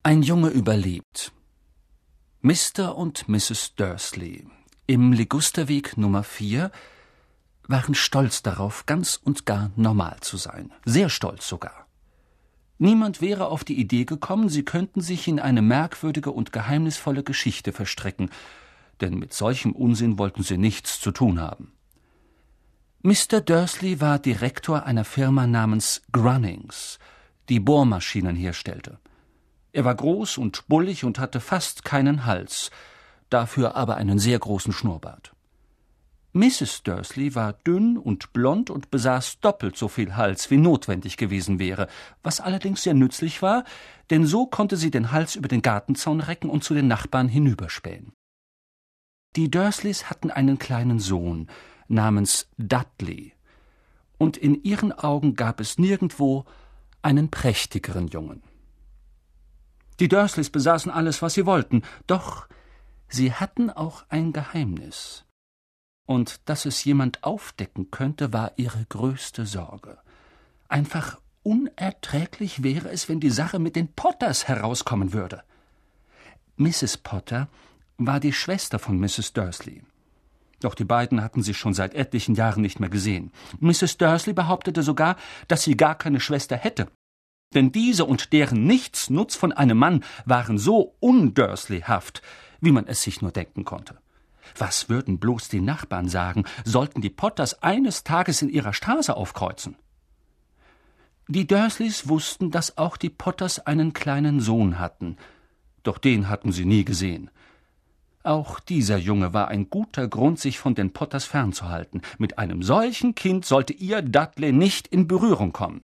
Ein Junge überlebt. Mr. und Mrs. Dursley im Ligusterweg Nummer 4 waren stolz darauf, ganz und gar normal zu sein. Sehr stolz sogar. Niemand wäre auf die Idee gekommen, sie könnten sich in eine merkwürdige und geheimnisvolle Geschichte verstricken, denn mit solchem Unsinn wollten sie nichts zu tun haben. Mr. Dursley war Direktor einer Firma namens Grunnings, die Bohrmaschinen herstellte. Er war groß und bullig und hatte fast keinen Hals, dafür aber einen sehr großen Schnurrbart. Mrs. Dursley war dünn und blond und besaß doppelt so viel Hals, wie notwendig gewesen wäre, was allerdings sehr nützlich war, denn so konnte sie den Hals über den Gartenzaun recken und zu den Nachbarn hinüberspähen. Die Dursleys hatten einen kleinen Sohn namens Dudley, und in ihren Augen gab es nirgendwo einen prächtigeren Jungen. Die Dursleys besaßen alles, was sie wollten, doch sie hatten auch ein Geheimnis. Und dass es jemand aufdecken könnte, war ihre größte Sorge. Einfach unerträglich wäre es, wenn die Sache mit den Potters herauskommen würde. Mrs. Potter war die Schwester von Mrs. Dursley. Doch die beiden hatten sich schon seit etlichen Jahren nicht mehr gesehen. Mrs. Dursley behauptete sogar, dass sie gar keine Schwester hätte. Denn diese und deren Nichtsnutz von einem Mann waren so undursleyhaft, wie man es sich nur denken konnte. Was würden bloß die Nachbarn sagen, sollten die Potters eines Tages in ihrer Straße aufkreuzen? Die Dursleys wussten, dass auch die Potters einen kleinen Sohn hatten, doch den hatten sie nie gesehen. Auch dieser Junge war ein guter Grund, sich von den Potters fernzuhalten. Mit einem solchen Kind sollte ihr Dudley nicht in Berührung kommen.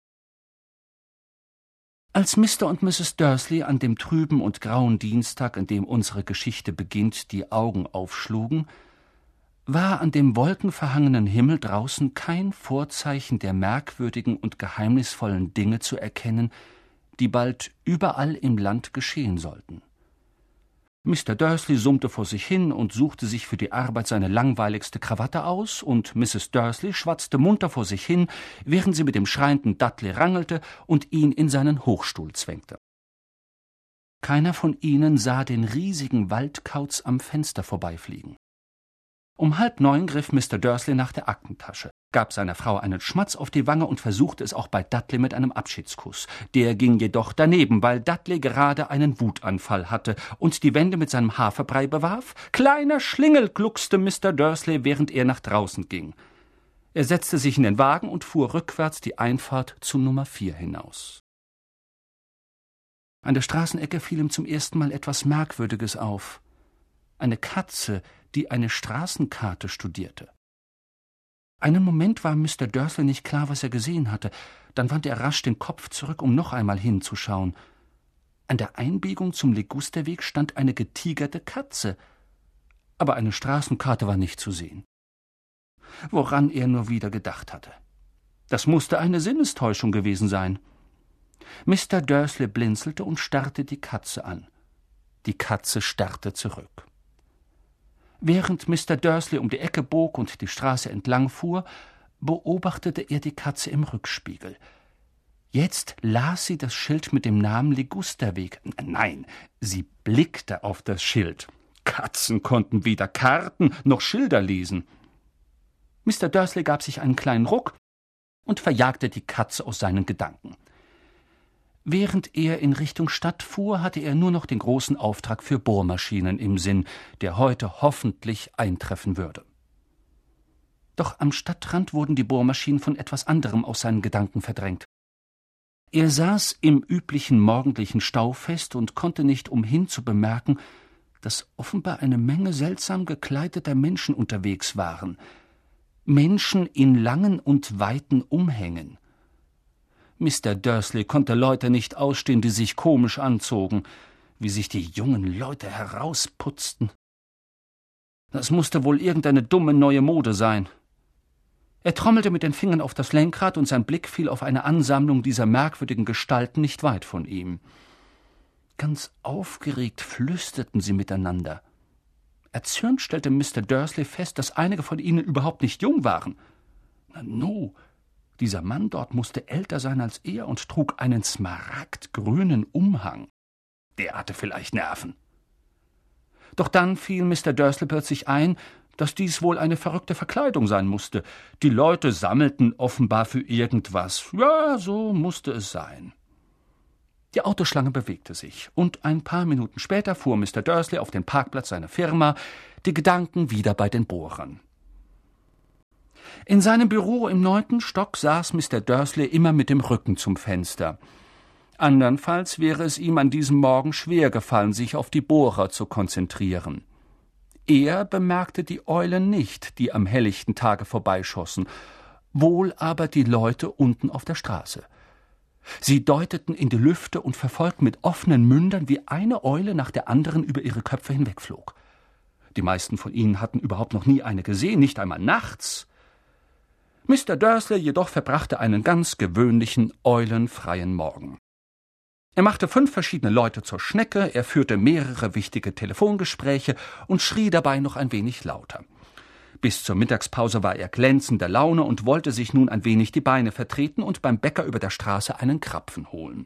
Als Mr. und Mrs. Dursley an dem trüben und grauen Dienstag, an dem unsere Geschichte beginnt, die Augen aufschlugen, war an dem wolkenverhangenen Himmel draußen kein Vorzeichen der merkwürdigen und geheimnisvollen Dinge zu erkennen, die bald überall im Land geschehen sollten. Mr. Dursley summte vor sich hin und suchte sich für die Arbeit seine langweiligste Krawatte aus, und Mrs. Dursley schwatzte munter vor sich hin, während sie mit dem schreienden Dudley rangelte und ihn in seinen Hochstuhl zwängte. Keiner von ihnen sah den riesigen Waldkauz am Fenster vorbeifliegen. Um 8:30 griff Mr. Dursley nach der Aktentasche, gab seiner Frau einen Schmatz auf die Wange und versuchte es auch bei Dudley mit einem Abschiedskuss. Der ging jedoch daneben, weil Dudley gerade einen Wutanfall hatte und die Wände mit seinem Haferbrei bewarf. »Kleiner Schlingel«, gluckste Mr. Dursley, während er nach draußen ging. Er setzte sich in den Wagen und fuhr rückwärts die Einfahrt zu Nummer 4 hinaus. An der Straßenecke fiel ihm zum ersten Mal etwas Merkwürdiges auf. Eine Katze, die eine Straßenkarte studierte. Einen Moment war Mr. Dursley nicht klar, was er gesehen hatte. Dann wandte er rasch den Kopf zurück, um noch einmal hinzuschauen. An der Einbiegung zum Ligusterweg stand eine getigerte Katze, aber eine Straßenkarte war nicht zu sehen. Woran er nur wieder gedacht hatte. Das musste eine Sinnestäuschung gewesen sein. Mr. Dursley blinzelte und starrte die Katze an. Die Katze starrte zurück. Während Mr. Dursley um die Ecke bog und die Straße entlang fuhr, beobachtete er die Katze im Rückspiegel. Jetzt las sie das Schild mit dem Namen Ligusterweg. Nein, sie blickte auf das Schild. Katzen konnten weder Karten noch Schilder lesen. Mr. Dursley gab sich einen kleinen Ruck und verjagte die Katze aus seinen Gedanken. Während er in Richtung Stadt fuhr, hatte er nur noch den großen Auftrag für Bohrmaschinen im Sinn, der heute hoffentlich eintreffen würde. Doch am Stadtrand wurden die Bohrmaschinen von etwas anderem aus seinen Gedanken verdrängt. Er saß im üblichen morgendlichen Stau fest und konnte nicht umhin zu bemerken, dass offenbar eine Menge seltsam gekleideter Menschen unterwegs waren. Menschen in langen und weiten Umhängen. Mr. Dursley konnte Leute nicht ausstehen, die sich komisch anzogen, wie sich die jungen Leute herausputzten. Das musste wohl irgendeine dumme neue Mode sein. Er trommelte mit den Fingern auf das Lenkrad und sein Blick fiel auf eine Ansammlung dieser merkwürdigen Gestalten nicht weit von ihm. Ganz aufgeregt flüsterten sie miteinander. Erzürnt stellte Mr. Dursley fest, dass einige von ihnen überhaupt nicht jung waren. Nanu, dieser Mann dort musste älter sein als er und trug einen smaragdgrünen Umhang. der hatte vielleicht Nerven. Doch dann fiel Mr. Dursley plötzlich ein, dass dies wohl eine verrückte Verkleidung sein musste. Die Leute sammelten offenbar für irgendwas. Ja, so musste es sein. Die Autoschlange bewegte sich, und ein paar Minuten später fuhr Mr. Dursley auf den Parkplatz seiner Firma, die Gedanken wieder bei den Bohrern. In seinem Büro im 9. Stock saß Mr. Dursley immer mit dem Rücken zum Fenster. Andernfalls wäre es ihm an diesem Morgen schwer gefallen, sich auf die Bohrer zu konzentrieren. Er bemerkte die Eulen nicht, die am helllichten Tage vorbeischossen, wohl aber die Leute unten auf der Straße. Sie deuteten in die Lüfte und verfolgten mit offenen Mündern, wie eine Eule nach der anderen über ihre Köpfe hinwegflog. Die meisten von ihnen hatten überhaupt noch nie eine gesehen, nicht einmal nachts. Mr. Dursley jedoch verbrachte einen ganz gewöhnlichen, eulenfreien Morgen. Er machte 5 verschiedene Leute zur Schnecke, er führte mehrere wichtige Telefongespräche und schrie dabei noch ein wenig lauter. Bis zur Mittagspause war er glänzender Laune und wollte sich nun ein wenig die Beine vertreten und beim Bäcker über der Straße einen Krapfen holen.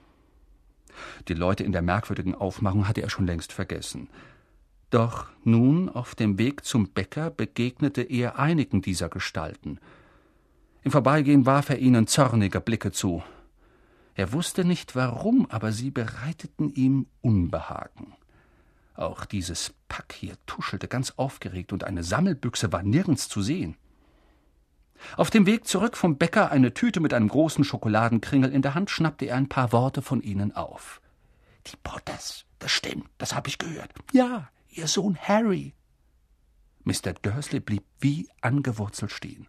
Die Leute in der merkwürdigen Aufmachung hatte er schon längst vergessen. Doch nun, auf dem Weg zum Bäcker, begegnete er einigen dieser Gestalten. Im Vorbeigehen warf er ihnen zornige Blicke zu. Er wusste nicht warum, aber sie bereiteten ihm Unbehagen. Auch dieses Pack hier tuschelte ganz aufgeregt, und eine Sammelbüchse war nirgends zu sehen. Auf dem Weg zurück vom Bäcker, eine Tüte mit einem großen Schokoladenkringel in der Hand, schnappte er ein paar Worte von ihnen auf. »Die Potters, das stimmt, das habe ich gehört. Ja, ihr Sohn Harry.« Mr. Dursley blieb wie angewurzelt stehen.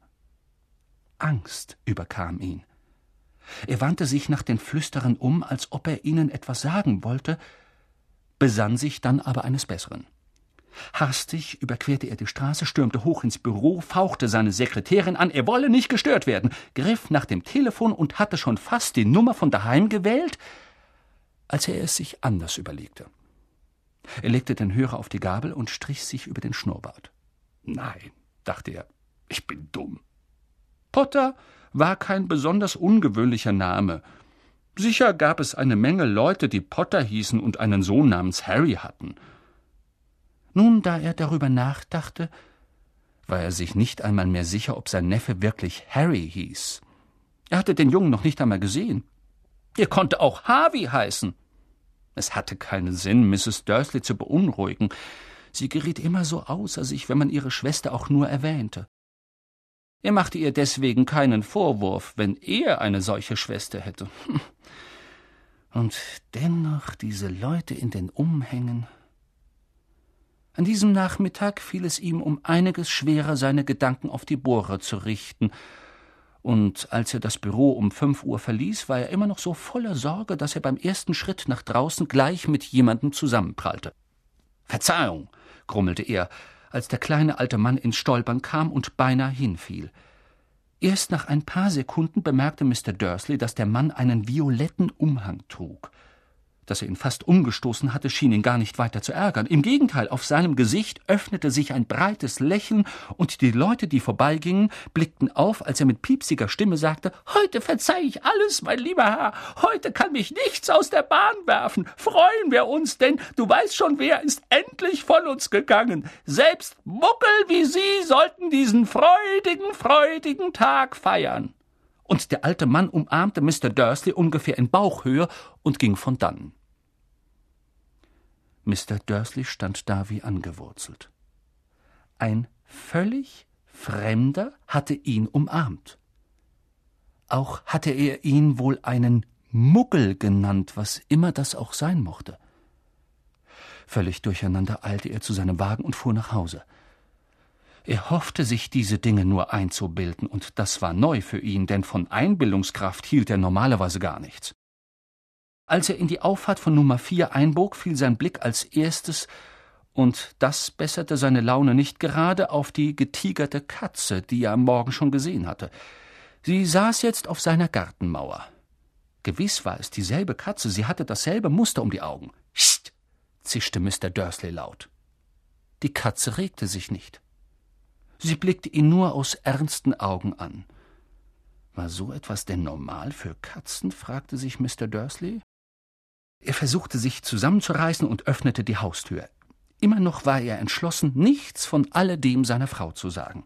Angst überkam ihn. Er wandte sich nach den Flüsterern um, als ob er ihnen etwas sagen wollte, besann sich dann aber eines Besseren. Hastig überquerte er die Straße, stürmte hoch ins Büro, fauchte seine Sekretärin an, er wolle nicht gestört werden, griff nach dem Telefon und hatte schon fast die Nummer von daheim gewählt, als er es sich anders überlegte. Er legte den Hörer auf die Gabel und strich sich über den Schnurrbart. »Nein«, dachte er, »ich bin dumm.« Potter war kein besonders ungewöhnlicher Name. Sicher gab es eine Menge Leute, die Potter hießen und einen Sohn namens Harry hatten. Nun, da er darüber nachdachte, war er sich nicht einmal mehr sicher, ob sein Neffe wirklich Harry hieß. Er hatte den Jungen noch nicht einmal gesehen. Er konnte auch Harvey heißen. Es hatte keinen Sinn, Mrs. Dursley zu beunruhigen. Sie geriet immer so außer sich, wenn man ihre Schwester auch nur erwähnte. Er machte ihr deswegen keinen Vorwurf, wenn er eine solche Schwester hätte. Und dennoch diese Leute in den Umhängen. An diesem Nachmittag fiel es ihm um einiges schwerer, seine Gedanken auf die Bohrer zu richten, und als er das Büro um 5 Uhr verließ, war er immer noch so voller Sorge, dass er beim ersten Schritt nach draußen gleich mit jemandem zusammenprallte. »Verzeihung«, grummelte er, als der kleine alte Mann ins Stolpern kam und beinahe hinfiel. Erst nach ein paar Sekunden bemerkte Mr. Dursley, dass der Mann einen violetten Umhang trug. Dass er ihn fast umgestoßen hatte, schien ihn gar nicht weiter zu ärgern. Im Gegenteil, auf seinem Gesicht öffnete sich ein breites Lächeln, und die Leute, die vorbeigingen, blickten auf, als er mit piepsiger Stimme sagte, »Heute verzeihe ich alles, mein lieber Herr. Heute kann mich nichts aus der Bahn werfen. Freuen wir uns, denn du weißt schon, wer ist endlich von uns gegangen. Selbst Muckel wie Sie sollten diesen freudigen Tag feiern.« Und der alte Mann umarmte Mr. Dursley ungefähr in Bauchhöhe und ging von dannen. Mr. Dursley stand da wie angewurzelt. Ein völlig Fremder hatte ihn umarmt. Auch hatte er ihn wohl einen Muggel genannt, was immer das auch sein mochte. Völlig durcheinander eilte er zu seinem Wagen und fuhr nach Hause. Er hoffte, sich diese Dinge nur einzubilden, und das war neu für ihn, denn von Einbildungskraft hielt er normalerweise gar nichts. Als er in die Auffahrt von Nummer 4 einbog, fiel sein Blick als erstes, und das besserte seine Laune nicht gerade, auf die getigerte Katze, die er am Morgen schon gesehen hatte. Sie saß jetzt auf seiner Gartenmauer. Gewiss war es dieselbe Katze, sie hatte dasselbe Muster um die Augen. »Psst«, zischte Mr. Dursley laut. Die Katze regte sich nicht. Sie blickte ihn nur aus ernsten Augen an. War so etwas denn normal für Katzen, fragte sich Mr. Dursley. Er versuchte sich zusammenzureißen und öffnete die Haustür. Immer noch war er entschlossen, nichts von alledem seiner Frau zu sagen.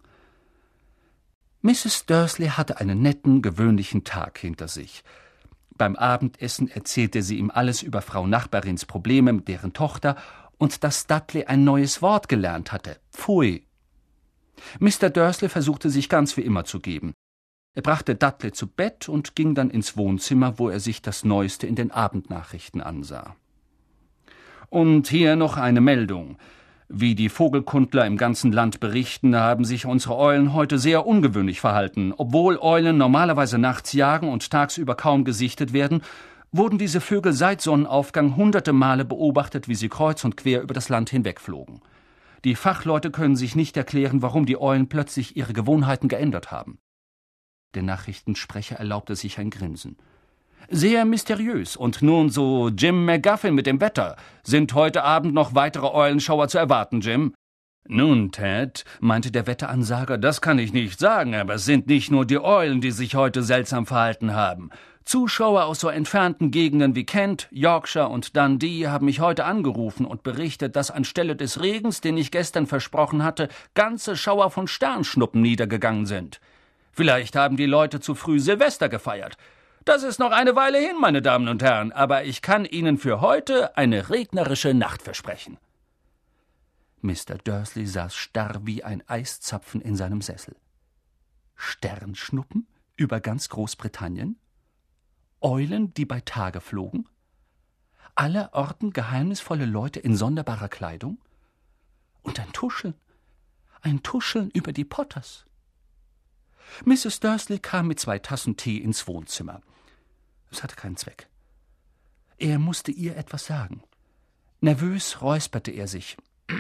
Mrs. Dursley hatte einen netten, gewöhnlichen Tag hinter sich. Beim Abendessen erzählte sie ihm alles über Frau Nachbarins Probleme mit deren Tochter und dass Dudley ein neues Wort gelernt hatte. Pfui. Mr. Dursley versuchte sich ganz wie immer zu geben. Er brachte Dudley zu Bett und ging dann ins Wohnzimmer, wo er sich das Neueste in den Abendnachrichten ansah. Und hier noch eine Meldung. Wie die Vogelkundler im ganzen Land berichten, haben sich unsere Eulen heute sehr ungewöhnlich verhalten. Obwohl Eulen normalerweise nachts jagen und tagsüber kaum gesichtet werden, wurden diese Vögel seit Sonnenaufgang hunderte Male beobachtet, wie sie kreuz und quer über das Land hinwegflogen. Die Fachleute können sich nicht erklären, warum die Eulen plötzlich ihre Gewohnheiten geändert haben. Der Nachrichtensprecher erlaubte sich ein Grinsen. »Sehr mysteriös. Und nun so Jim McGuffin mit dem Wetter. Sind heute Abend noch weitere Eulenschauer zu erwarten, Jim?« »Nun, Ted«, meinte der Wetteransager, »das kann ich nicht sagen, aber es sind nicht nur die Eulen, die sich heute seltsam verhalten haben. Zuschauer aus so entfernten Gegenden wie Kent, Yorkshire und Dundee haben mich heute angerufen und berichtet, dass anstelle des Regens, den ich gestern versprochen hatte, ganze Schauer von Sternschnuppen niedergegangen sind. Vielleicht haben die Leute zu früh Silvester gefeiert. Das ist noch eine Weile hin, meine Damen und Herren, aber ich kann Ihnen für heute eine regnerische Nacht versprechen.« Mr. Dursley saß starr wie ein Eiszapfen in seinem Sessel. Sternschnuppen über ganz Großbritannien? Eulen, die bei Tage flogen? Allerorten geheimnisvolle Leute in sonderbarer Kleidung? Und ein Tuscheln über die Potters. Mrs. Dursley kam mit 2 Tassen Tee ins Wohnzimmer. Es hatte keinen Zweck. Er musste ihr etwas sagen. Nervös räusperte er sich.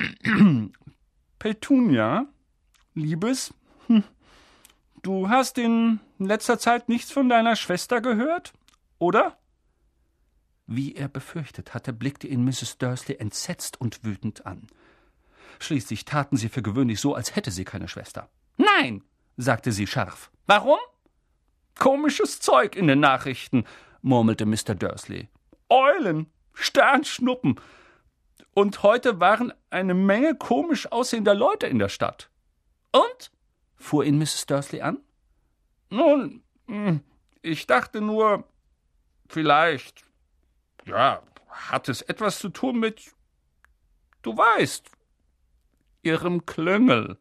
»Petunia, Liebes, du hast in letzter Zeit nichts von deiner Schwester gehört, oder?« Wie er befürchtet hatte, blickte ihn Mrs. Dursley entsetzt und wütend an. Schließlich taten sie für gewöhnlich so, als hätte sie keine Schwester. »Nein«, sagte sie scharf. »Warum?« »Komisches Zeug in den Nachrichten«, murmelte Mr. Dursley. »Eulen, Sternschnuppen. Und heute waren eine Menge komisch aussehender Leute in der Stadt.« »Und?«, fuhr ihn Mrs. Dursley an. »Nun, ich dachte nur, vielleicht, hat es etwas zu tun mit, du weißt, Ihrem Klüngel.«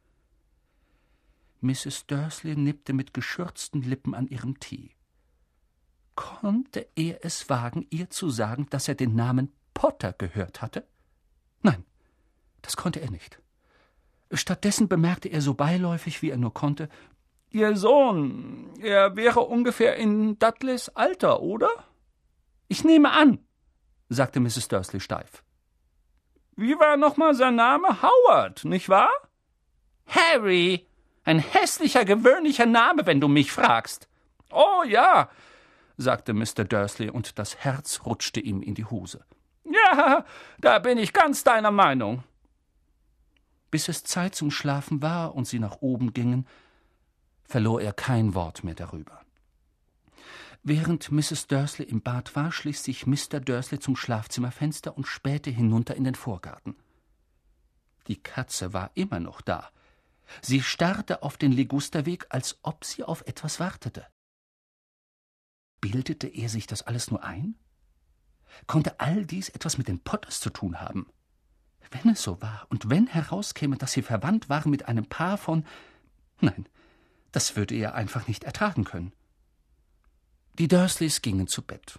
Mrs. Dursley nippte mit geschürzten Lippen an ihrem Tee. Konnte er es wagen, ihr zu sagen, dass er den Namen Potter gehört hatte? Nein, das konnte er nicht. Stattdessen bemerkte er so beiläufig, wie er nur konnte, »Ihr Sohn, er wäre ungefähr in Dudleys Alter, oder?« »Ich nehme an«, sagte Mrs. Dursley steif. »Wie war nochmal sein Name? Howard, nicht wahr?« »Harry, ein hässlicher, gewöhnlicher Name, wenn du mich fragst.« »Oh ja«, sagte Mr. Dursley, und das Herz rutschte ihm in die Hose. »Ja, da bin ich ganz deiner Meinung.« Bis es Zeit zum Schlafen war und sie nach oben gingen, verlor er kein Wort mehr darüber. Während Mrs. Dursley im Bad war, schlich sich Mr. Dursley zum Schlafzimmerfenster und spähte hinunter in den Vorgarten. Die Katze war immer noch da. Sie starrte auf den Ligusterweg, als ob sie auf etwas wartete. Bildete er sich das alles nur ein? Konnte all dies etwas mit den Potters zu tun haben? Wenn es so war und wenn herauskäme, dass sie verwandt waren mit einem Paar von... Nein, das würde er einfach nicht ertragen können. Die Dursleys gingen zu Bett.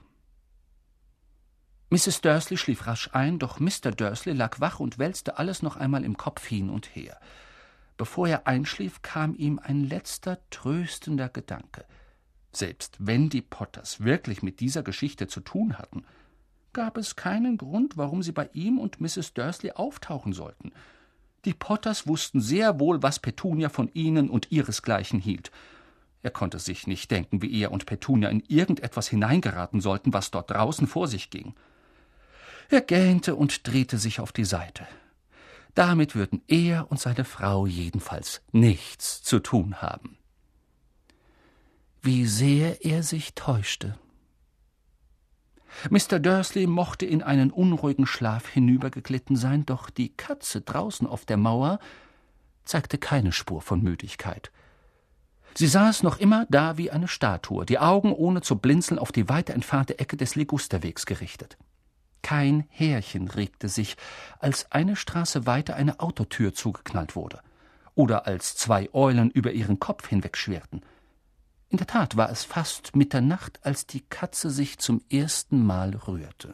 Mrs. Dursley schlief rasch ein, doch Mr. Dursley lag wach und wälzte alles noch einmal im Kopf hin und her. Bevor er einschlief, kam ihm ein letzter tröstender Gedanke. Selbst wenn die Potters wirklich mit dieser Geschichte zu tun hatten, gab es keinen Grund, warum sie bei ihm und Mrs. Dursley auftauchen sollten. Die Potters wussten sehr wohl, was Petunia von ihnen und ihresgleichen hielt. Er konnte sich nicht denken, wie er und Petunia in irgendetwas hineingeraten sollten, was dort draußen vor sich ging. Er gähnte und drehte sich auf die Seite. Damit würden er und seine Frau jedenfalls nichts zu tun haben. Wie sehr er sich täuschte. Mr. Dursley mochte in einen unruhigen Schlaf hinübergeglitten sein, doch die Katze draußen auf der Mauer zeigte keine Spur von Müdigkeit. Sie saß noch immer da wie eine Statue, die Augen ohne zu blinzeln auf die weiter entfernte Ecke des Ligusterwegs gerichtet. Kein Härchen regte sich, als eine Straße weiter eine Autotür zugeknallt wurde oder als 2 Eulen über ihren Kopf hinwegschwirrten. In der Tat war es fast Mitternacht, als die Katze sich zum ersten Mal rührte.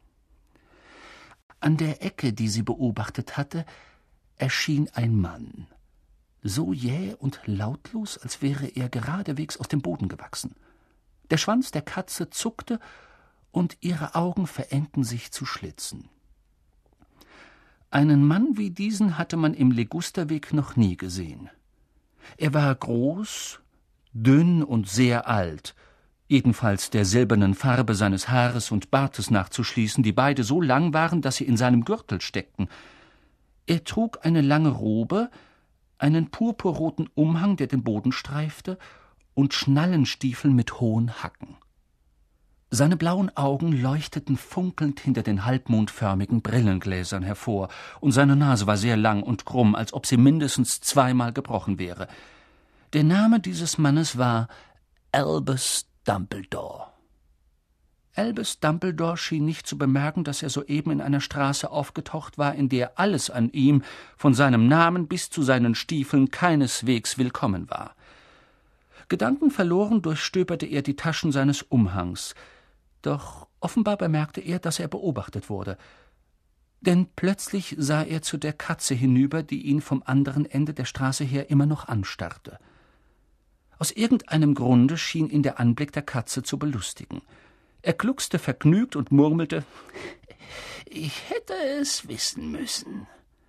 An der Ecke, die sie beobachtet hatte, erschien ein Mann, so jäh und lautlos, als wäre er geradewegs aus dem Boden gewachsen. Der Schwanz der Katze zuckte, und ihre Augen verengten sich zu Schlitzen. Einen Mann wie diesen hatte man im Ligusterweg noch nie gesehen. Er war groß, dünn und sehr alt, jedenfalls der silbernen Farbe seines Haares und Bartes nachzuschließen, die beide so lang waren, dass sie in seinem Gürtel steckten. Er trug eine lange Robe, einen purpurroten Umhang, der den Boden streifte, und Schnallenstiefel mit hohen Hacken. Seine blauen Augen leuchteten funkelnd hinter den halbmondförmigen Brillengläsern hervor, und seine Nase war sehr lang und krumm, als ob sie mindestens 2-mal gebrochen wäre. Der Name dieses Mannes war Albus Dumbledore. Albus Dumbledore schien nicht zu bemerken, dass er soeben in einer Straße aufgetaucht war, in der alles an ihm, von seinem Namen bis zu seinen Stiefeln, keineswegs willkommen war. Gedankenverloren durchstöberte er die Taschen seines Umhangs, doch offenbar bemerkte er, dass er beobachtet wurde. Denn plötzlich sah er zu der Katze hinüber, die ihn vom anderen Ende der Straße her immer noch anstarrte. Aus irgendeinem Grunde schien ihn der Anblick der Katze zu belustigen. Er gluckste vergnügt und murmelte: »Ich hätte es wissen müssen.«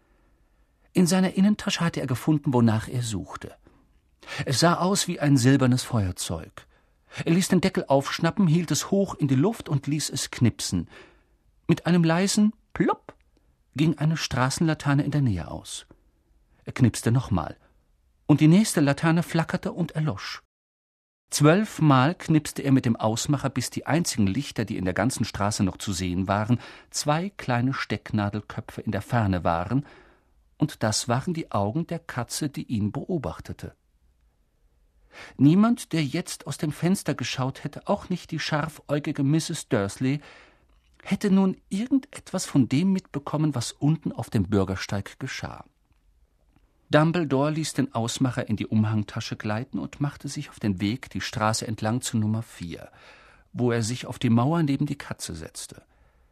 In seiner Innentasche hatte er gefunden, wonach er suchte. Es sah aus wie ein silbernes Feuerzeug. Er ließ den Deckel aufschnappen, hielt es hoch in die Luft und ließ es knipsen. Mit einem leisen Plopp ging eine Straßenlaterne in der Nähe aus. Er knipste nochmal, und die nächste Laterne flackerte und erlosch. 12-mal knipste er mit dem Ausmacher, bis die einzigen Lichter, die in der ganzen Straße noch zu sehen waren, 2 kleine Stecknadelköpfe in der Ferne waren, und das waren die Augen der Katze, die ihn beobachtete. Niemand, der jetzt aus dem Fenster geschaut hätte, auch nicht die scharfäugige Mrs. Dursley, hätte nun irgendetwas von dem mitbekommen, was unten auf dem Bürgersteig geschah. Dumbledore ließ den Ausmacher in die Umhangtasche gleiten und machte sich auf den Weg die Straße entlang zu Nummer 4, wo er sich auf die Mauer neben die Katze setzte.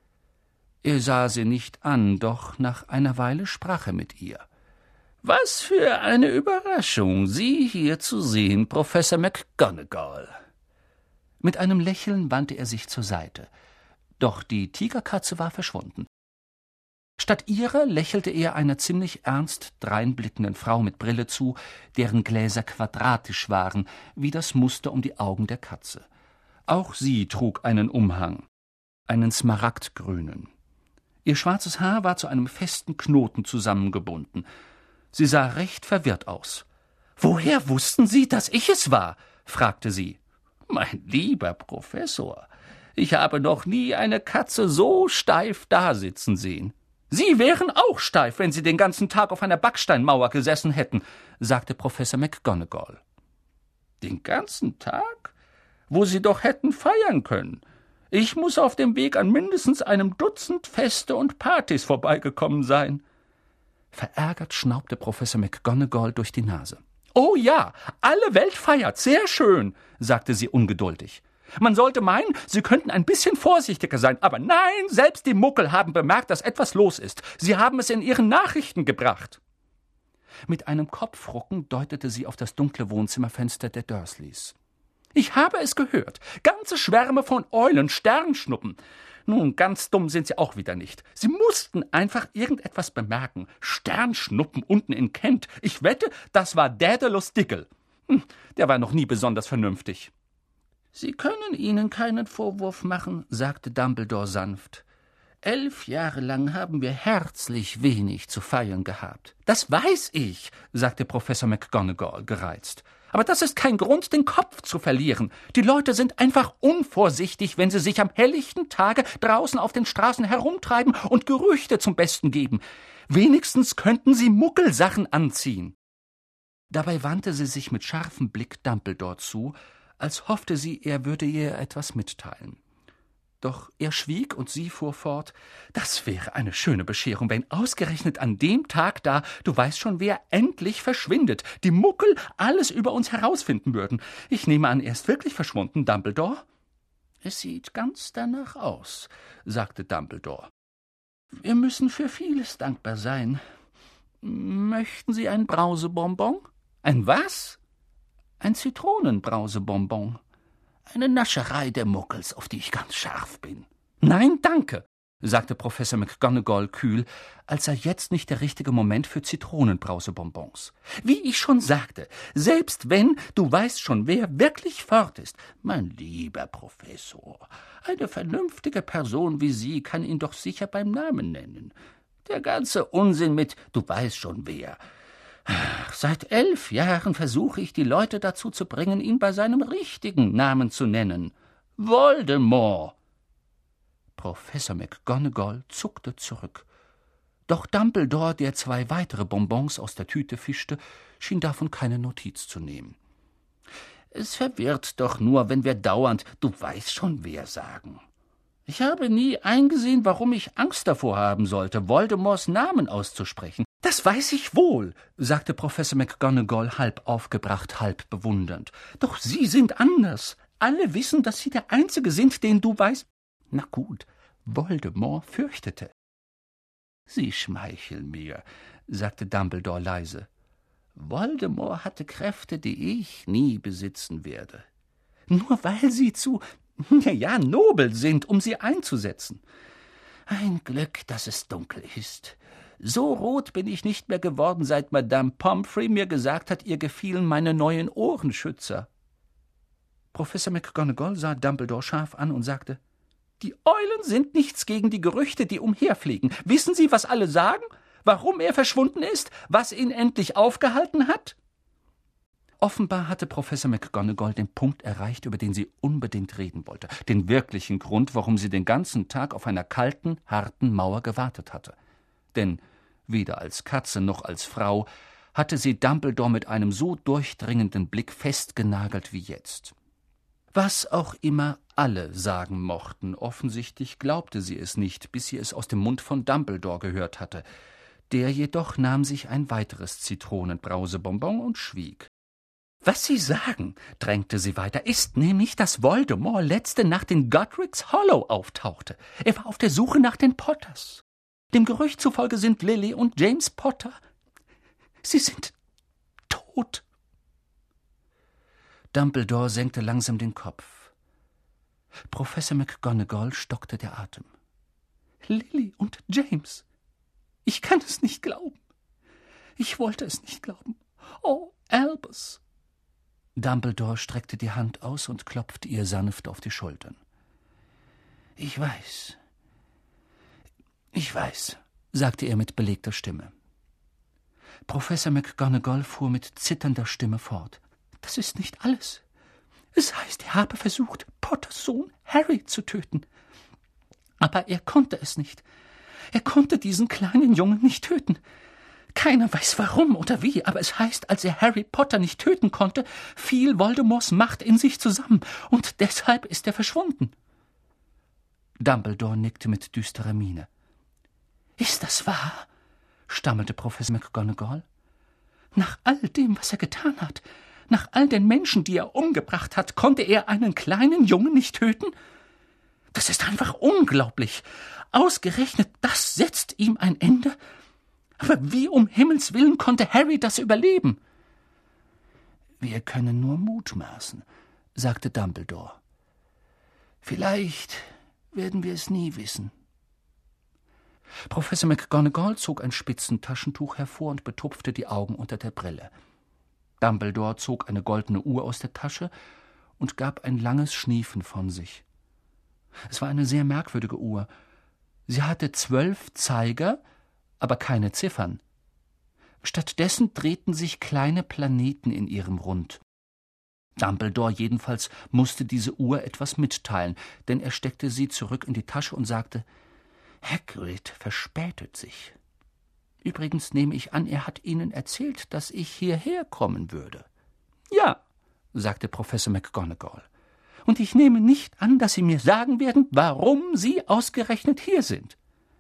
Er sah sie nicht an, doch nach einer Weile sprach er mit ihr. »Was für eine Überraschung, Sie hier zu sehen, Professor McGonagall!« Mit einem Lächeln wandte er sich zur Seite. Doch die Tigerkatze war verschwunden. Statt ihrer lächelte er einer ziemlich ernst dreinblickenden Frau mit Brille zu, deren Gläser quadratisch waren, wie das Muster um die Augen der Katze. Auch sie trug einen Umhang, einen smaragdgrünen. Ihr schwarzes Haar war zu einem festen Knoten zusammengebunden. Sie sah recht verwirrt aus. »Woher wussten Sie, dass ich es war?« fragte sie. »Mein lieber Professor, ich habe noch nie eine Katze so steif dasitzen sehen.« »Sie wären auch steif, wenn Sie den ganzen Tag auf einer Backsteinmauer gesessen hätten«, sagte Professor McGonagall. »Den ganzen Tag? Wo Sie doch hätten feiern können. Ich muss auf dem Weg an mindestens einem Dutzend Feste und Partys vorbeigekommen sein.« Verärgert schnaubte Professor McGonagall durch die Nase. »Oh ja, alle Welt feiert, sehr schön«, sagte sie ungeduldig. »Man sollte meinen, Sie könnten ein bisschen vorsichtiger sein, aber nein, selbst die Muggel haben bemerkt, dass etwas los ist. Sie haben es in Ihren Nachrichten gebracht.« Mit einem Kopfrucken deutete sie auf das dunkle Wohnzimmerfenster der Dursleys. »Ich habe es gehört. Ganze Schwärme von Eulen, Sternschnuppen. Nun, ganz dumm sind Sie auch wieder nicht. Sie mussten einfach irgendetwas bemerken. Sternschnuppen unten in Kent. Ich wette, das war Daedalus Diggle. Der war noch nie besonders vernünftig.« »Sie können ihnen keinen Vorwurf machen«, sagte Dumbledore sanft. 11 Jahre lang haben wir herzlich wenig zu feiern gehabt.« »Das weiß ich«, sagte Professor McGonagall gereizt. Aber das ist kein Grund, den Kopf zu verlieren. Die Leute sind einfach unvorsichtig, wenn sie sich am helllichten Tage draußen auf den Straßen herumtreiben und Gerüchte zum Besten geben. Wenigstens könnten sie Muckelsachen anziehen. Dabei wandte sie sich mit scharfem Blick Dumbledore zu, als hoffte sie, er würde ihr etwas mitteilen. Doch er schwieg und sie fuhr fort: »Das wäre eine schöne Bescherung, wenn ausgerechnet an dem Tag da, du weißt schon wer, endlich verschwindet, die Muckel alles über uns herausfinden würden. Ich nehme an, er ist wirklich verschwunden, Dumbledore?« »Es sieht ganz danach aus«, sagte Dumbledore. »Wir müssen für vieles dankbar sein. Möchten Sie ein Brausebonbon?« »Ein was?« »Ein Zitronenbrausebonbon. Eine Nascherei der Muggels, auf die ich ganz scharf bin.« »Nein, danke«, sagte Professor McGonagall kühl, als sei jetzt nicht der richtige Moment für Zitronenbrausebonbons. »Wie ich schon sagte, selbst wenn, du weißt schon, wer wirklich fort ist. Mein lieber Professor, eine vernünftige Person wie Sie kann ihn doch sicher beim Namen nennen. Der ganze Unsinn mit, du weißt schon wer. Seit 11 Jahren versuche ich, die Leute dazu zu bringen, ihn bei seinem richtigen Namen zu nennen. Voldemort!« Professor McGonagall zuckte zurück. Doch Dumbledore, der 2 weitere Bonbons aus der Tüte fischte, schien davon keine Notiz zu nehmen. »Es verwirrt doch nur, wenn wir dauernd »du weißt schon wer« sagen. Ich habe nie eingesehen, warum ich Angst davor haben sollte, Voldemorts Namen auszusprechen. »Das weiß ich wohl«, sagte Professor McGonagall halb aufgebracht, halb bewundernd. »Doch Sie sind anders. Alle wissen, dass Sie der Einzige sind, den du weißt.« »Na gut, Voldemort fürchtete.« »Sie schmeicheln mir«, sagte Dumbledore leise. »Voldemort hatte Kräfte, die ich nie besitzen werde. Nur weil Sie zu, nobel sind, um sie einzusetzen. Ein Glück, dass es dunkel ist. So rot bin ich nicht mehr geworden, seit Madame Pomfrey mir gesagt hat, ihr gefielen meine neuen Ohrenschützer.« Professor McGonagall sah Dumbledore scharf an und sagte: »Die Eulen sind nichts gegen die Gerüchte, die umherfliegen. Wissen Sie, was alle sagen? Warum er verschwunden ist? Was ihn endlich aufgehalten hat?« Offenbar hatte Professor McGonagall den Punkt erreicht, über den sie unbedingt reden wollte, den wirklichen Grund, warum sie den ganzen Tag auf einer kalten, harten Mauer gewartet hatte. Denn weder als Katze noch als Frau hatte sie Dumbledore mit einem so durchdringenden Blick festgenagelt wie jetzt. Was auch immer alle sagen mochten, offensichtlich glaubte sie es nicht, bis sie es aus dem Mund von Dumbledore gehört hatte. Der jedoch nahm sich ein weiteres Zitronenbrausebonbon und schwieg. »Was Sie sagen«, drängte sie weiter, »ist nämlich, dass Voldemort letzte Nacht in Godric's Hollow auftauchte. Er war auf der Suche nach den Potters. Dem Gerücht zufolge sind Lily und James Potter, sie sind tot.« Dumbledore senkte langsam den Kopf. Professor McGonagall stockte der Atem. »Lily und James. Ich kann es nicht glauben. Ich wollte es nicht glauben. Oh, Albus!« Dumbledore streckte die Hand aus und klopfte ihr sanft auf die Schultern. »Ich weiß, sagte er mit belegter Stimme. Professor McGonagall fuhr mit zitternder Stimme fort. »Das ist nicht alles. Es heißt, er habe versucht, Potters Sohn Harry zu töten. Aber er konnte es nicht. Er konnte diesen kleinen Jungen nicht töten. Keiner weiß warum oder wie, aber es heißt, als er Harry Potter nicht töten konnte, fiel Voldemorts Macht in sich zusammen, und deshalb ist er verschwunden.« Dumbledore nickte mit düsterer Miene. »Ist das wahr?« stammelte Professor McGonagall. »Nach all dem, was er getan hat, nach all den Menschen, die er umgebracht hat, konnte er einen kleinen Jungen nicht töten? Das ist einfach unglaublich. Ausgerechnet das setzt ihm ein Ende. Aber wie um Himmels willen konnte Harry das überleben?« »Wir können nur mutmaßen«, sagte Dumbledore. »Vielleicht werden wir es nie wissen.« Professor McGonagall zog ein Spitzentaschentuch hervor und betupfte die Augen unter der Brille. Dumbledore zog eine goldene Uhr aus der Tasche und gab ein langes Schniefen von sich. Es war eine sehr merkwürdige Uhr. Sie hatte 12 Zeiger, aber keine Ziffern. Stattdessen drehten sich kleine Planeten in ihrem Rund. Dumbledore jedenfalls musste diese Uhr etwas mitteilen, denn er steckte sie zurück in die Tasche und sagte: »Hagrid verspätet sich. Übrigens nehme ich an, er hat Ihnen erzählt, dass ich hierher kommen würde.« »Ja«, sagte Professor McGonagall. »Und ich nehme nicht an, dass Sie mir sagen werden, warum Sie ausgerechnet hier sind.«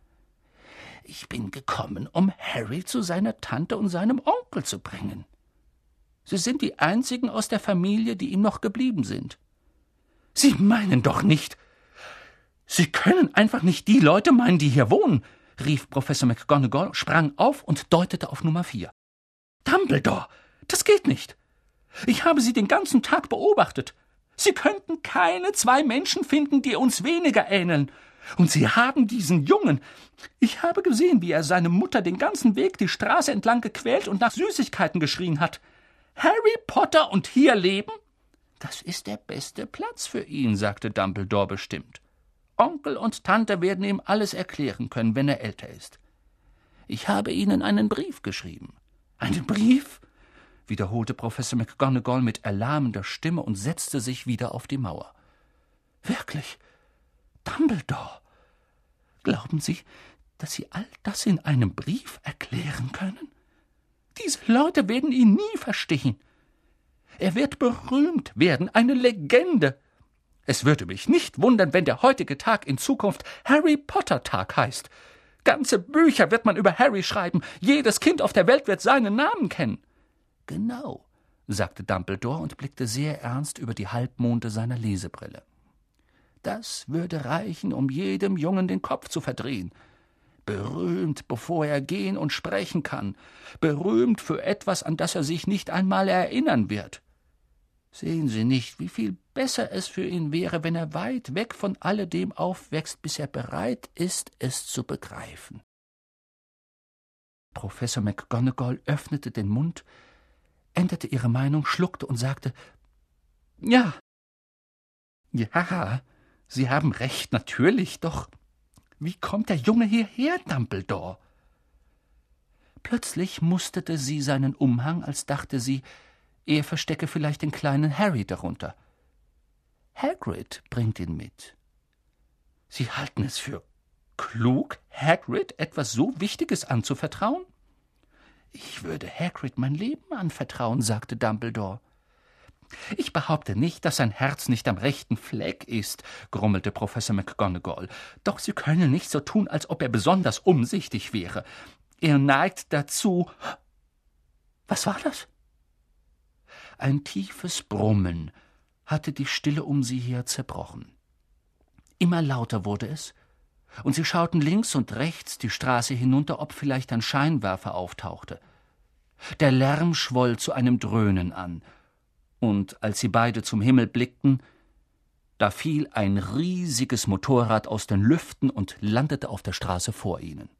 »Ich bin gekommen, um Harry zu seiner Tante und seinem Onkel zu bringen. Sie sind die einzigen aus der Familie, die ihm noch geblieben sind.« »Sie meinen doch nicht! Sie können einfach nicht die Leute meinen, die hier wohnen«, rief Professor McGonagall, sprang auf und deutete auf Nummer 4. »Dumbledore, das geht nicht! Ich habe Sie den ganzen Tag beobachtet. Sie könnten keine 2 Menschen finden, die uns weniger ähneln. Und Sie haben diesen Jungen. Ich habe gesehen, wie er seine Mutter den ganzen Weg die Straße entlang gequält und nach Süßigkeiten geschrien hat. Harry Potter und hier leben? Das ist der beste Platz für ihn«, sagte Dumbledore bestimmt. »Onkel und Tante werden ihm alles erklären können, wenn er älter ist. Ich habe Ihnen einen Brief geschrieben.« »Einen Brief?« wiederholte Professor McGonagall mit erlahmender Stimme und setzte sich wieder auf die Mauer. »Wirklich? Dumbledore, glauben Sie, dass Sie all das in einem Brief erklären können? Diese Leute werden ihn nie verstehen. Er wird berühmt werden, eine Legende. Es würde mich nicht wundern, wenn der heutige Tag in Zukunft Harry-Potter-Tag heißt. Ganze Bücher wird man über Harry schreiben. Jedes Kind auf der Welt wird seinen Namen kennen.« »Genau«, sagte Dumbledore und blickte sehr ernst über die Halbmonde seiner Lesebrille. »Das würde reichen, um jedem Jungen den Kopf zu verdrehen. Berühmt, bevor er gehen und sprechen kann. Berühmt für etwas, an das er sich nicht einmal erinnern wird. Sehen Sie nicht, wie viel besser es für ihn wäre, wenn er weit weg von alledem aufwächst, bis er bereit ist, es zu begreifen.« Professor McGonagall öffnete den Mund, änderte ihre Meinung, schluckte und sagte: »Ja, Sie haben recht, natürlich, doch wie kommt der Junge hierher, Dumbledore?« Plötzlich musterte sie seinen Umhang, als dachte sie, er verstecke vielleicht den kleinen Harry darunter. »Hagrid bringt ihn mit.« »Sie halten es für klug, Hagrid etwas so Wichtiges anzuvertrauen?« »Ich würde Hagrid mein Leben anvertrauen«, sagte Dumbledore. »Ich behaupte nicht, dass sein Herz nicht am rechten Fleck ist«, grummelte Professor McGonagall. »Doch Sie können nicht so tun, als ob er besonders umsichtig wäre. Er neigt dazu...« Was war das? Ein tiefes Brummen hatte die Stille um sie her zerbrochen. Immer lauter wurde es, und sie schauten links und rechts die Straße hinunter, ob vielleicht ein Scheinwerfer auftauchte. Der Lärm schwoll zu einem Dröhnen an, und als sie beide zum Himmel blickten, da fiel ein riesiges Motorrad aus den Lüften und landete auf der Straße vor ihnen.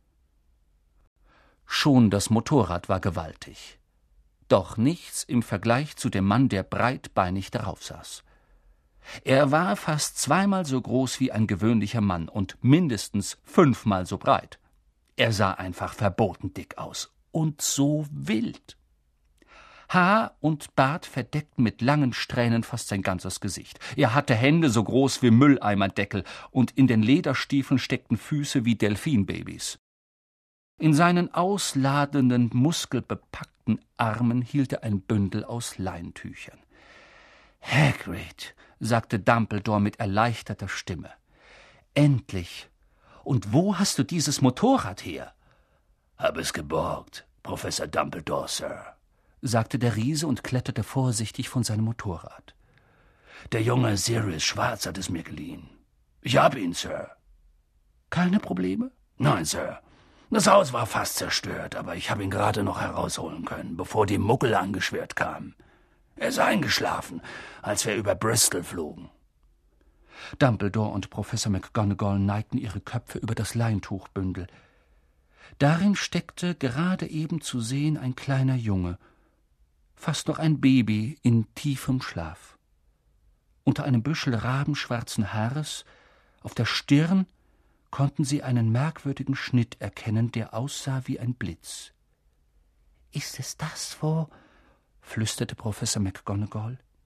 Schon das Motorrad war gewaltig, doch nichts im Vergleich zu dem Mann, der breitbeinig darauf saß. Er war fast 2-mal so groß wie ein gewöhnlicher Mann und mindestens 5-mal so breit. Er sah einfach verboten dick aus und so wild. Haar und Bart verdeckten mit langen Strähnen fast sein ganzes Gesicht. Er hatte Hände so groß wie Mülleimerdeckel und in den Lederstiefeln steckten Füße wie Delfinbabys. In seinen ausladenden, muskelbepackten Armen hielt er ein Bündel aus Leintüchern. »Hagrid«, sagte Dumbledore mit erleichterter Stimme. »Endlich! Und wo hast du dieses Motorrad her?« »Hab es geborgt, Professor Dumbledore, Sir«, sagte der Riese und kletterte vorsichtig von seinem Motorrad. »Der junge Sirius Schwarz hat es mir geliehen. Ich hab ihn, Sir.« »Keine Probleme?« »Nein, Sir. Das Haus war fast zerstört, aber ich habe ihn gerade noch herausholen können, bevor die Muggel angeschwirrt kamen. Er ist eingeschlafen, als wir über Bristol flogen.« Dumbledore und Professor McGonagall neigten ihre Köpfe über das Leintuchbündel. Darin steckte gerade eben zu sehen ein kleiner Junge, fast noch ein Baby in tiefem Schlaf. Unter einem Büschel rabenschwarzen Haares, auf der Stirn, konnten sie einen merkwürdigen Schnitt erkennen, der aussah wie ein Blitz. »Ist es das, wo?« flüsterte Professor McGonagall.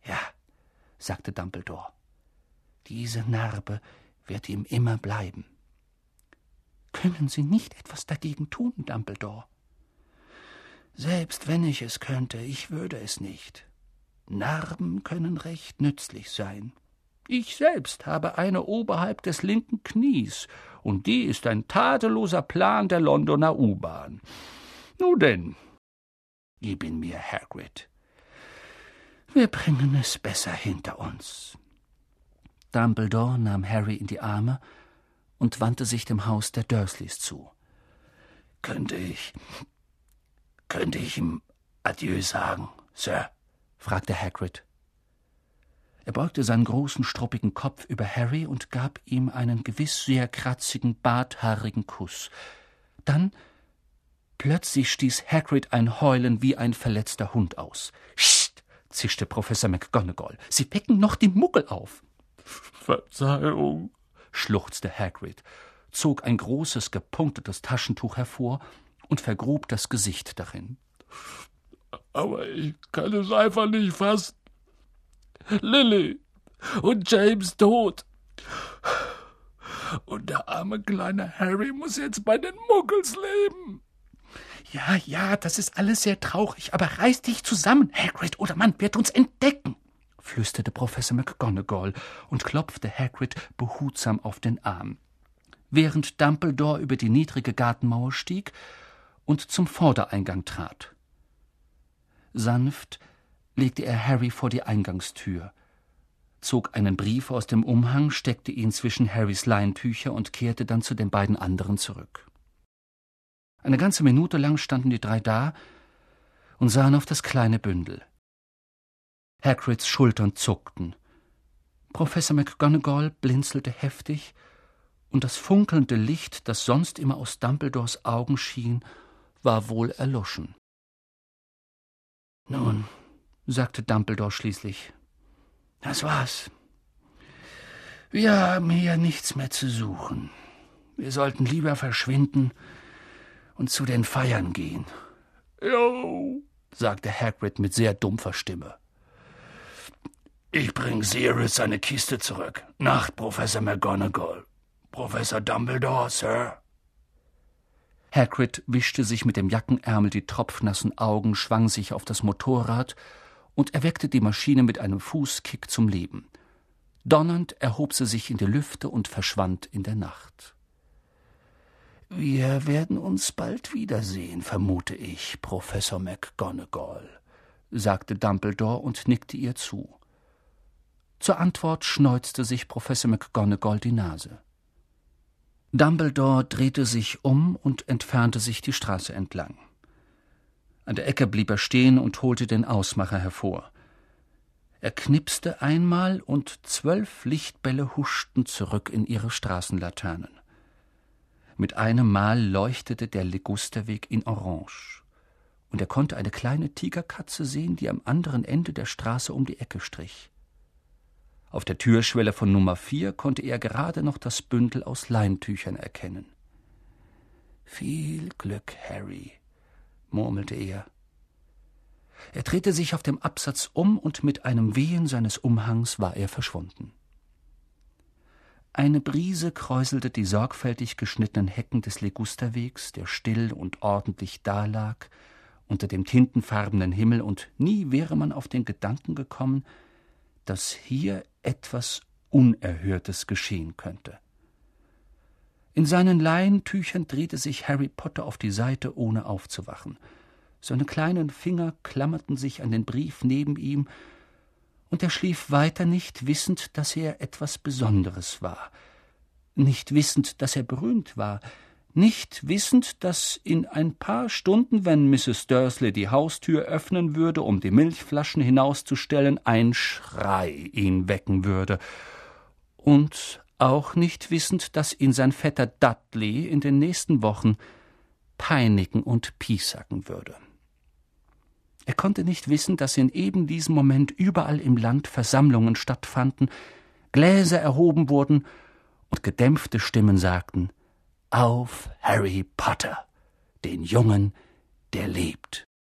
Ja, sagte Dumbledore. Diese Narbe wird ihm immer bleiben. Können Sie nicht etwas dagegen tun, Dumbledore? Selbst wenn ich es könnte, ich würde es nicht. Narben können recht nützlich sein. Ich selbst habe eine oberhalb des linken Knies, und die ist ein tadelloser Plan der Londoner U-Bahn. Nun denn, gib ihn mir, Hagrid. Wir bringen es besser hinter uns. Dumbledore nahm Harry in die Arme und wandte sich dem Haus der Dursleys zu. Könnte ich ihm Adieu sagen, Sir? Fragte Hagrid. Er beugte seinen großen, struppigen Kopf über Harry und gab ihm einen gewiss sehr kratzigen, barthaarigen Kuss. Dann plötzlich stieß Hagrid ein Heulen wie ein verletzter Hund aus. »Psst«, zischte Professor McGonagall, »Sie wecken noch die Muggel auf.« »Verzeihung«, schluchzte Hagrid, zog ein großes, gepunktetes Taschentuch hervor und vergrub das Gesicht darin. »Aber ich kann es einfach nicht fassen. Lily und James tot. Und der arme kleine Harry muss jetzt bei den Muggels leben.« »Ja, das ist alles sehr traurig, aber reiß dich zusammen, Hagrid, oder man wird uns entdecken«, flüsterte Professor McGonagall und klopfte Hagrid behutsam auf den Arm, während Dumbledore über die niedrige Gartenmauer stieg und zum Vordereingang trat. Sanft legte er Harry vor die Eingangstür, zog einen Brief aus dem Umhang, steckte ihn zwischen Harrys Leintücher und kehrte dann zu den beiden anderen zurück. Eine ganze Minute lang standen die drei da und sahen auf das kleine Bündel. Hagrids Schultern zuckten. Professor McGonagall blinzelte heftig, und das funkelnde Licht, das sonst immer aus Dumbledores Augen schien, war wohl erloschen. »Nun«, sagte Dumbledore schließlich, »das war's. Wir haben hier nichts mehr zu suchen. Wir sollten lieber verschwinden und zu den Feiern gehen.« »Jo«, sagte Hagrid mit sehr dumpfer Stimme. »Ich bring Sirius seine Kiste zurück. Nacht, Professor McGonagall. Professor Dumbledore, Sir.« Hagrid wischte sich mit dem Jackenärmel die tropfnassen Augen, schwang sich auf das Motorrad und erweckte die Maschine mit einem Fußkick zum Leben. Donnernd erhob sie sich in die Lüfte und verschwand in der Nacht. »Wir werden uns bald wiedersehen, vermute ich, Professor McGonagall«, sagte Dumbledore und nickte ihr zu. Zur Antwort schneuzte sich Professor McGonagall die Nase. Dumbledore drehte sich um und entfernte sich die Straße entlang. An der Ecke blieb er stehen und holte den Ausmacher hervor. Er knipste einmal und 12 Lichtbälle huschten zurück in ihre Straßenlaternen. Mit einem Mal leuchtete der Ligusterweg in Orange, und er konnte eine kleine Tigerkatze sehen, die am anderen Ende der Straße um die Ecke strich. Auf der Türschwelle von Nummer 4 konnte er gerade noch das Bündel aus Leintüchern erkennen. »Viel Glück, Harry«, murmelte er. Er drehte sich auf dem Absatz um, und mit einem Wehen seines Umhangs war er verschwunden. Eine Brise kräuselte die sorgfältig geschnittenen Hecken des Ligusterwegs, der still und ordentlich dalag, unter dem tintenfarbenen Himmel, und nie wäre man auf den Gedanken gekommen, dass hier etwas Unerhörtes geschehen könnte. In seinen Leintüchern drehte sich Harry Potter auf die Seite, ohne aufzuwachen. Seine kleinen Finger klammerten sich an den Brief neben ihm, und er schlief weiter, nicht wissend, dass er etwas Besonderes war, nicht wissend, dass er berühmt war, nicht wissend, dass in ein paar Stunden, wenn Mrs. Dursley die Haustür öffnen würde, um die Milchflaschen hinauszustellen, ein Schrei ihn wecken würde, und auch nicht wissend, dass ihn sein Vetter Dudley in den nächsten Wochen peinigen und piesacken würde. Er konnte nicht wissen, dass in eben diesem Moment überall im Land Versammlungen stattfanden, Gläser erhoben wurden und gedämpfte Stimmen sagten: »Auf Harry Potter, den Jungen, der lebt.«